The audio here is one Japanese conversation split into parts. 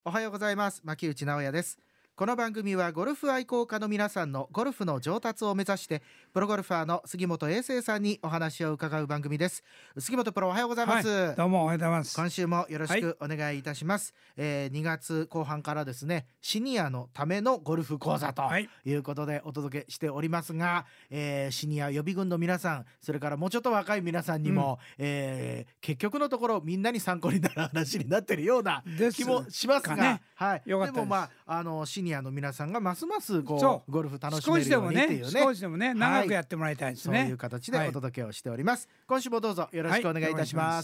おはようございます。牧内直也です。この番組はゴルフ愛好家の皆さんのゴルフの上達を目指してプロゴルファーの杉本英生さんにお話を伺う番組です。杉本プロ、おはようございます。 はい、どうもおはようございます。 今週もよろしくお願いいたします。2月後半からですね、シニアのためのゴルフ講座ということでお届けしておりますが、シニア予備軍の皆さん、それからもうちょっと若い皆さんにも、結局のところみんなに参考になる話になっているような気もしますが、 ね、 はい、 よかったです。 でもシニアの皆さんがますますゴルフ楽しめるようにっていうね、 少しでもね長くやってもらいたいですね、 そういう形でお届けをしております。今週もどうぞよろしくお願いいたします。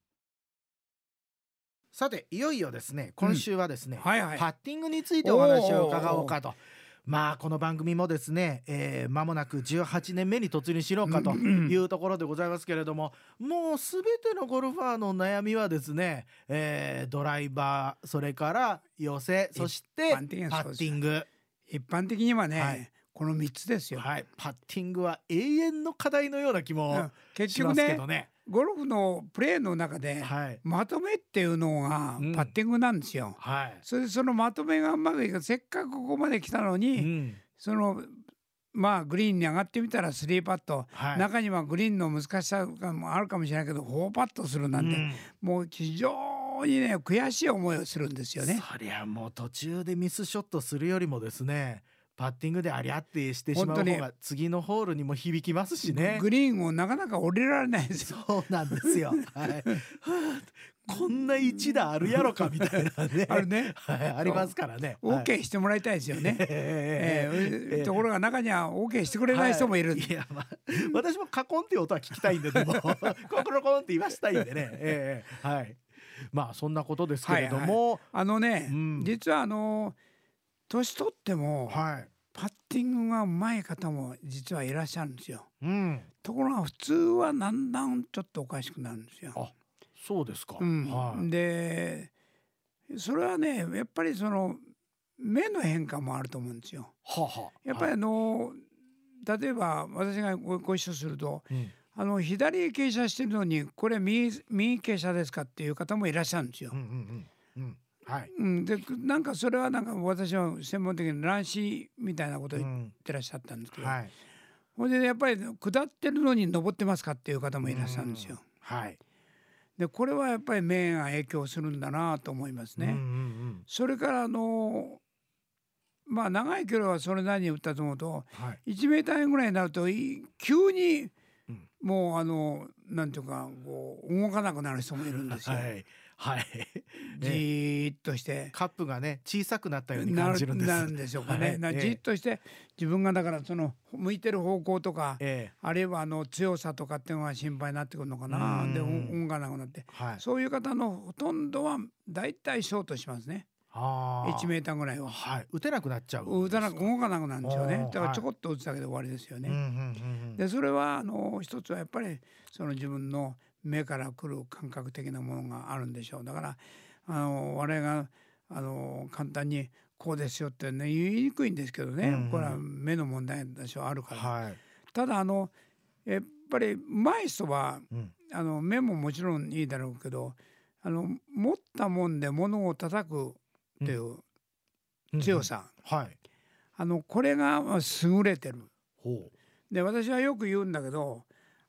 さて、いよいよですね、今週はですね、パッティングについてお話を伺おうかと。この番組もですね、間もなく18年目に突入しようかというところでございますけれども、もうすべてのゴルファーの悩みはですね、ドライバー、それから寄せ、そしてパッティング。 一般的にはね、この3つですよ。 パッティングは永遠の課題のような気もしますけどね。 ゴルフのプレーの中で、まとめっていうのがパッティングなんですよ。それでそのまとめがうまくいく、せっかくここまで来たのに、そのグリーンに上がってみたら3パット、中にはグリーンの難しさもあるかもしれないけど4パットするなんて、もう非常にね悔しい思いをするんですよね。 そりゃもう途中でミスショットするよりもですね、パッティングでありゃってしてしまう方が次のホールにも響きますしね。 グリーンをなかなか降りられないですよ。 そうなんですよ。こんな一打あるやろかみたいなね。 あるね。 ありますからね。 OK してもらいたいですよね。ところが中には OK してくれない人もいる。 いや、私もカコンっていう音は聞きたいんで、でもコンコロコンって言わしたいんでね。そんなことですけれども、 実は年取っても、パッティングがうまい方も実はいらっしゃるんですよ。ところが普通はだんだんちょっとおかしくなるんですよ。 あ、そうですか。 でそれはねやっぱりその目の変化もあると思うんですよ。やっぱり例えば私がご一緒すると、左へ傾斜してるのにこれ右傾斜ですかっていう方もいらっしゃるんですよ。でなんかそれはなんか私は専門的に乱視みたいなことを言ってらっしゃったんですけど、ほいでやっぱり下ってるのに登ってますかっていう方もいらっしゃるんですよ。でこれはやっぱり目が影響するんだなと思いますね。それから長い距離はそれなりに打ったと思うと、1メーターぐらいになると急にもうなんていうかこう動かなくなる人もいるんですよ。じーっとしてカップがね小さくなったように感じるんです。 なんでしょうかね。じっとして自分がだからその向いてる方向とか、あるいは強さとかっていうのが心配になってくるのかな。で動かなくなって、そういう方のほとんどはだいたいショートしますね。1メーターぐらいは、 打てなくなっちゃう。 動かなくなるんですよね。だからちょこっと打つだけで終わりですよね。でそれは一つはやっぱりその自分の目から来る感覚的なものがあるんでしょう。だから我々が簡単にこうですよってね言いにくいんですけどね、これは目の問題でしょうあるから、ただやっぱり上手い人は、目ももちろんいいだろうけど持ったもんで物を叩くっていう強さ、これが優れてる。で私はよく言うんだけど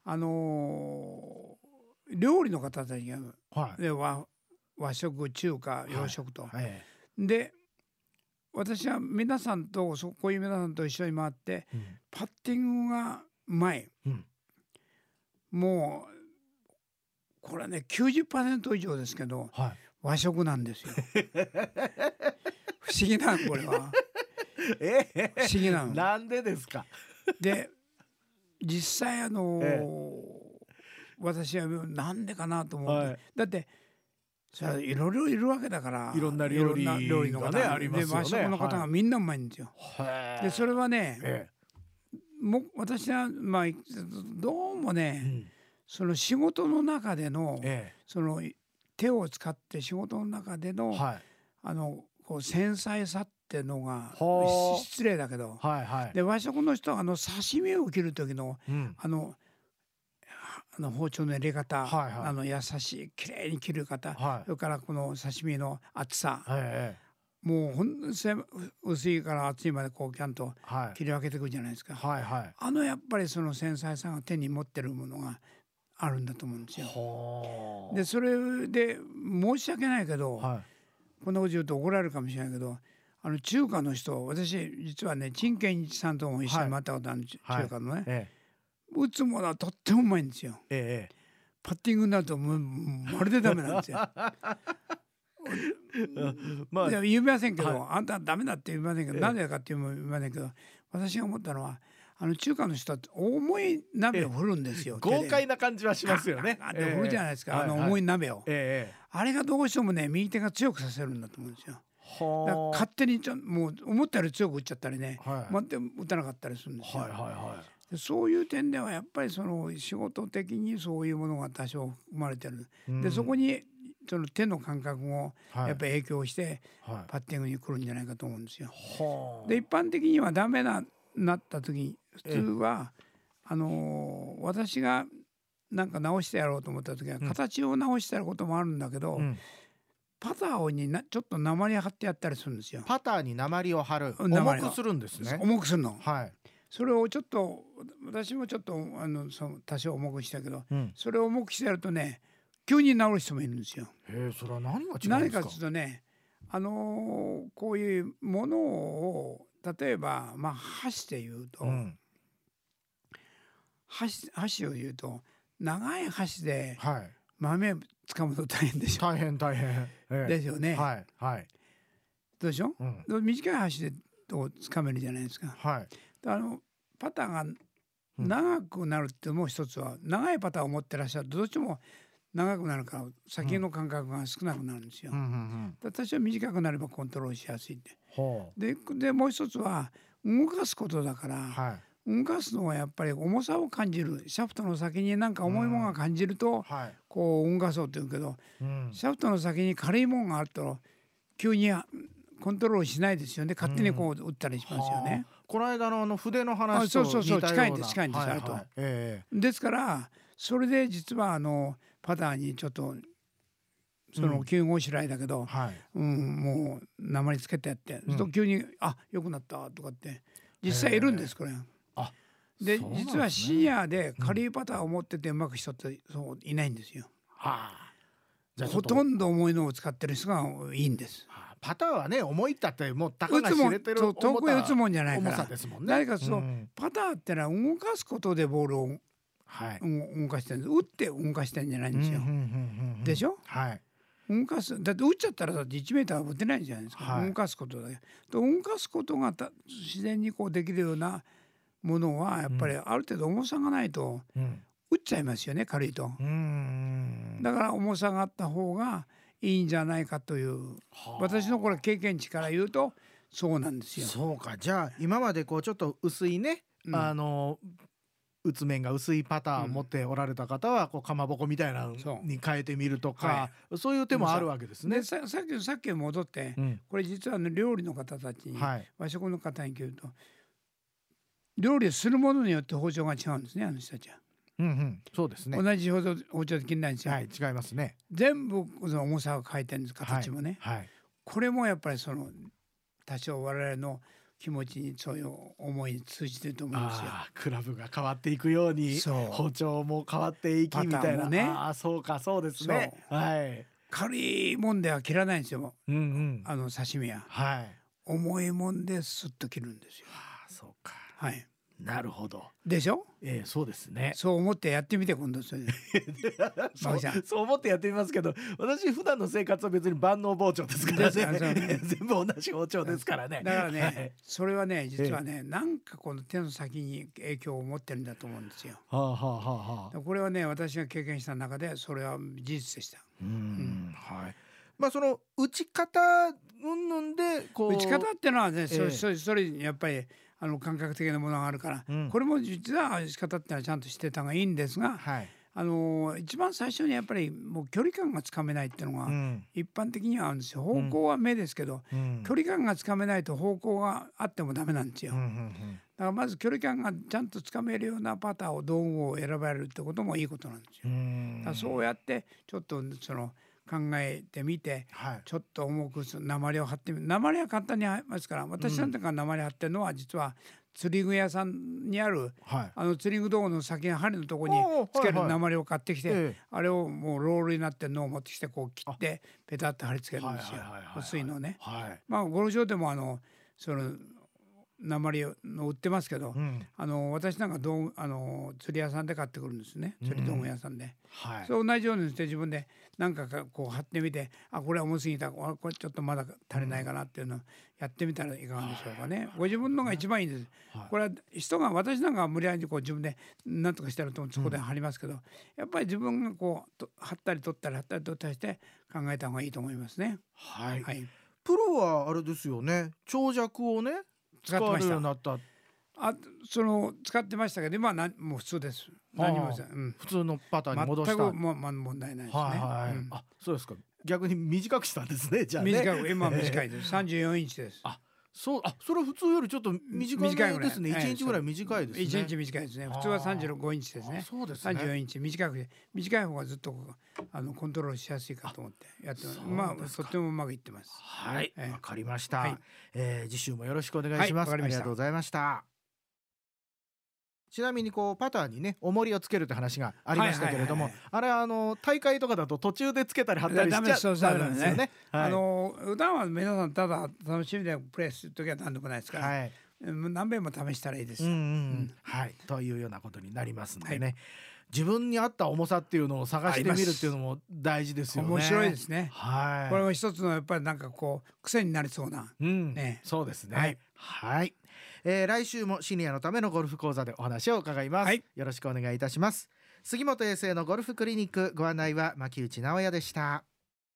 料理の方たちが、和食中華洋食と、で私は皆さんとこういう皆さんと一緒に回って、パッティングがうまい、もうこれはね 90% 以上ですけど、和食なんですよ。不思議なこれは不思議なの。 なんでですか。 で実際私はなんでかなと思って、だっていろいろいるわけだから、 いろんな料理の方がありますよね。和食の方がみんなうまいんですよ。でそれはね、私はどうもね、その仕事の中での、その手を使って仕事の中での、こう繊細さってのが失礼だけど、で和食の人は刺身を切る時の、 包丁の入れ方、優しいきれいに切る方、それからこの刺身の厚さ、もうほん薄いから厚いまでこうちゃんと切り分けていくじゃないですか。やっぱりその繊細さが手に持ってるものがあるんだと思うんですよ。でそれで申し訳ないけど、こんなこと言うと怒られるかもしれないけど、中華の人、私実はね陳建一さんとも一緒に回ったことある、中華のね、打つものはとってもうまいんですよ。パッティングになるとまるでダメなんですよ。言いませんけど、あんたダメだって言いませんけど、なぜかって言いませんけど、私が思ったのは中華の人は重い鍋を振るんですよ。 豪快な感じはしますよね。 振るじゃないですか、重い鍋を。あれがどうしてもね右手が強くさせるんだと思うんですよ。だから勝手にもう思ったより強く打っちゃったりね、待って打たなかったりするんですよ。そういう点ではやっぱりその仕事的にそういうものが多少生まれてる。でそこにその手の感覚もやっぱり影響してパッティングに来るんじゃないかと思うんですよ。で一般的にはダメなった時普通は私がなんか直してやろうと思った時は形を直してやることもあるんだけど、パターにちょっと鉛貼ってやったりするんですよ。 パターに鉛を貼る。重くするんですね。 重くするの。それをちょっと私もちょっと多少重くしたけど、それを重くしてやるとね急に治る人もいるんですよ。 それは何が違うんですか？ 何かというとね、こういうものを例えば箸で言うと、箸を言うと長い箸で豆掴むと大変でしょ。 大変ですよね。どうでしょ、短い箸で掴めるじゃないですか。パターが長くなるってもう一つは、長いパターを持ってらっしゃるとどうしても長くなるから先の感覚が少なくなるんですよ。私は短くなればコントロールしやすいんで。でもう一つは動かすことだから、動かすのはやっぱり重さを感じる。シャフトの先になんか重いものが感じるとこう動かそうって言うけど、シャフトの先に軽いものがあると急にコントロールしないですよね。勝手にこう打ったりしますよね。 この間の筆の話と似たような。 近いんですあると。ですからそれで実はパターにちょっとその急ごしらいだけど、もう鉛つけてやって、そうすると急に良くなったとかって実際いるんですこれ。で実はシニアで軽いパターを持っててうまく人ってそういないんですよ。ほとんど重いのを使ってる人がいいんです。 パターはね重いったってもうたかが知れてる遠くへ打つもんじゃないから。 重さですもんね。 何かパターってのは動かすことでボールを動かしてるんです。打って動かしてるんじゃないんですよ。でしょ。動かす。だって打っちゃったらだって1メーターは打てないじゃないですか。動かすことだけ。動かすことが自然にこうできるようなものはやっぱりある程度重さがないと打っちゃいますよね、軽いと。だから重さがあった方がいいんじゃないかという、私のこれ経験値から言うとそうなんですよ。 そうか。じゃあ今までこうちょっと薄いね、打つ面が薄いパターンを持っておられた方はこうかまぼこみたいなのに変えてみるとか、そういう手もあるわけですね。 さっき戻って、これ実は料理の方たちに、和食の方に聞くと料理するものによって包丁が違うんですね、あの人たちは。 そうですね。 同じ包丁で切れないんですよ。 違いますね。 全部その重さを変えてるんです、形もね。これもやっぱりその多少我々の気持ちにそういう思いに通じてると思うんですよ。 クラブが変わっていくように包丁も変わっていきみたいなね。そうか、そうですね。 軽いもんでは切らないんですよ。刺身は。重いもんでスッと切るんですよ。 そうか。なるほど。 でしょ。 そうですね。 そう思ってやってみて今度それそう思ってやってみますけど、私普段の生活は別に万能包丁ですからね。全部同じ包丁ですからね。 だからね、それはね実はね、なんかこの手の先に影響を持ってるんだと思うんですよ。これはね私が経験した中でそれは事実でした。 その打ち方云々でこう打ち方ってのはね、それにやっぱり感覚的なものがあるから、これも実は打ち方ってのはちゃんとしてた方がいいんですが、 一番最初にやっぱりもう距離感がつかめないっていうのが一般的にはあるんですよ。方向は目ですけど、距離感がつかめないと方向があってもダメなんですよ。だからまず距離感がちゃんとつかめるようなパターを道具を選ばれるってこともいいことなんですよ。だからそうやってちょっと考えてみて、ちょっと重く鉛を貼ってみる。鉛は簡単に貼りますから、私なんかが鉛貼ってるのは実は釣り具屋さんにある、釣り具道具の先の針のところにつける鉛を買ってきて、あれをもうロールになってるのを持ってきてこう切ってペタッと貼り付けるんですよ。薄いのね。ゴルフ場でも鉛の売ってますけど、私なんか釣り屋さんで買ってくるんですね。釣り道具屋さんで、そう同じようにして自分で何かこう貼ってみて、これは重すぎた、これちょっとまだ足りないかなっていうのをやってみたらいかがでしょうかね。ご自分のが一番いいです。これは私なんかは無理やりこう自分で何とかしてるとそこで貼りますけど、やっぱり自分がこう貼ったり取ったり貼ったり取ったりして考えた方がいいと思いますね。 プロはあれですよね、長尺をね使ってました。 使ってましたけど、今はもう普通です。何も普通のパターンに戻した。 全く問題ないですね。 そうですか。逆に短くしたんですね。じゃあね。 今短いです。34インチです。 それは普通よりちょっと短いですね。1日ぐらい短いですね。 1日短いですね。普通は35インチですね。34インチ短くて、短い方がずっとコントロールしやすいかと思ってやってます。とってもうまくいってます。 はい、わかりました。次週もよろしくお願いします。ありがとうございました。ちなみにパターにね重りをつけるって話がありましたけれども、あれ大会とかだと途中でつけたり貼ったりしちゃダメなんですよね。 普段は皆さんただ楽しみでプレーする時は何でもないですから、何遍も試したらいいです。 というようなことになりますんでね、自分に合った重さっていうのを探してみるっていうのも大事ですよね。 面白いですね。これは一つのやっぱりなんか癖になりそうな。 そうですね。来週もシニアのためのゴルフ講座でお話を伺います。よろしくお願いいたします。杉本英生のゴルフクリニック、ご案内は牧内直哉でした。